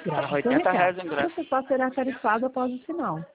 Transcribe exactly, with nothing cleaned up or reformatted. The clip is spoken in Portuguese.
Grave seu oitenta reais recado. o O ingresso. processado será tarifado após o sinal.